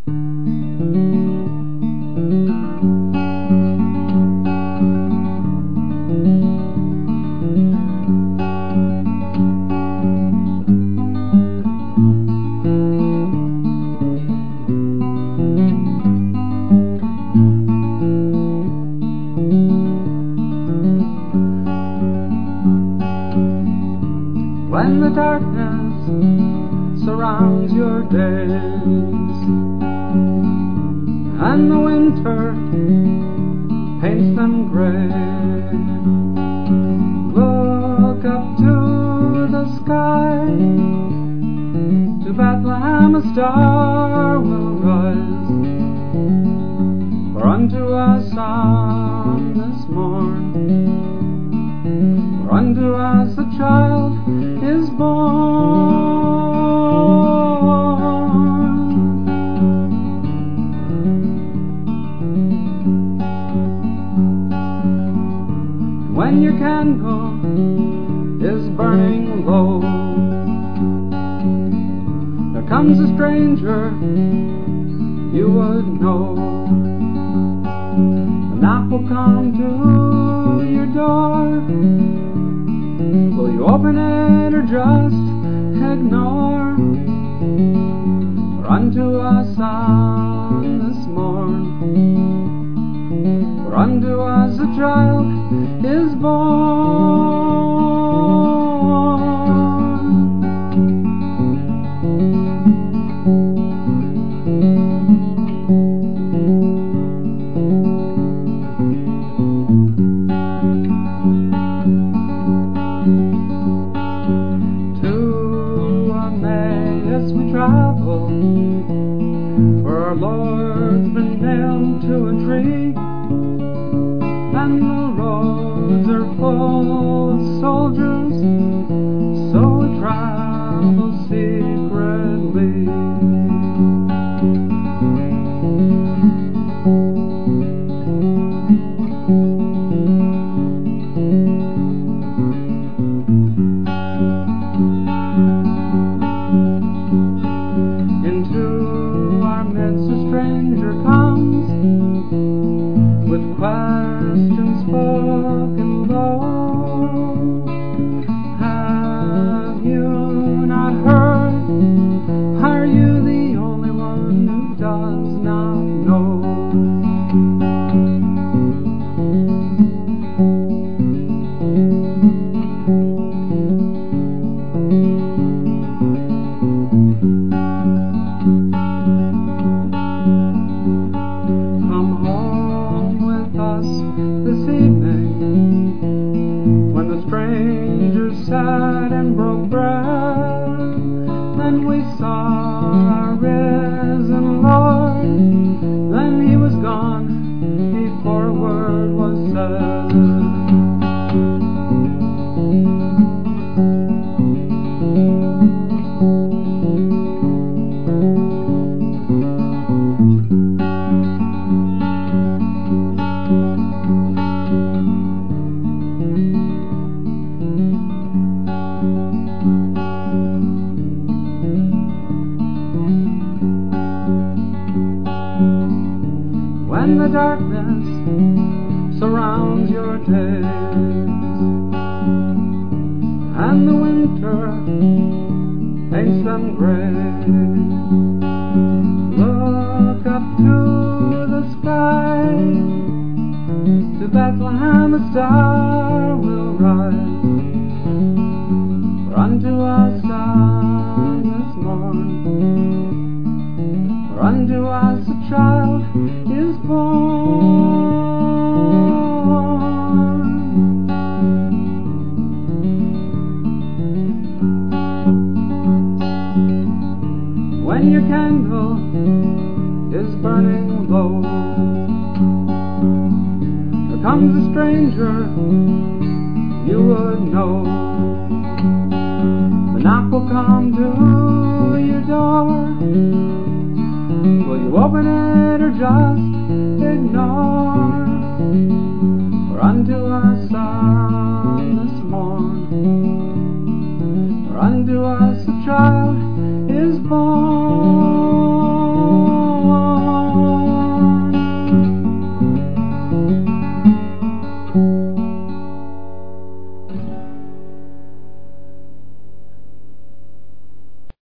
When the darkness surrounds your days and the winter paints them gray, look up to the sky. To Bethlehem a star will rise, for unto us on this morn, for unto us a child is born. When your candle is burning low, there comes a stranger you would know, and that will come to your door. Will you open it or just ignore? For unto us on this morn, for unto us a child is born. We travel, for our Lord's been nailed to a tree, and the roads are full of soldiers, so we travel secretly. Questions spoken low. Have you not heard? Are you the only one who does not know? This evening, when the stranger sat and broke bread, then we saw our risen Lord. Then he was gone before a word was said. When the darkness surrounds your days and the winter paints them gray, look up to the sky. To Bethlehem a star will rise, for unto us on this morn, for unto us a child is born. When your candle is burning low, there comes a stranger you would know. The knock will come to